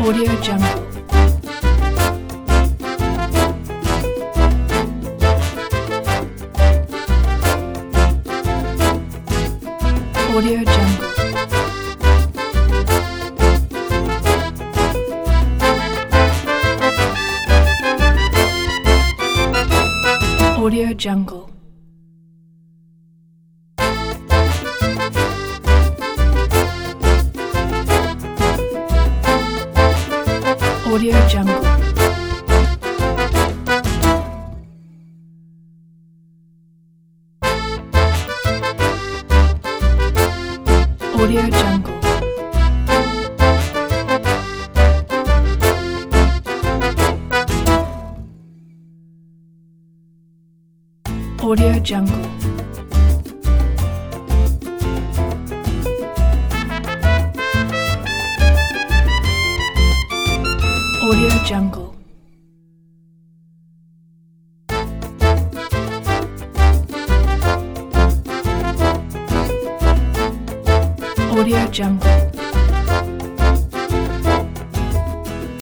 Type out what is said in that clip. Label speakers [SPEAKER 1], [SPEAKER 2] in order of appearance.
[SPEAKER 1] Audio Jungle. Audio Jungle. Audio Jungle. Audio Jungle. Audio Jungle. Audio Jungle. Audio Jungle. Audio Jungle.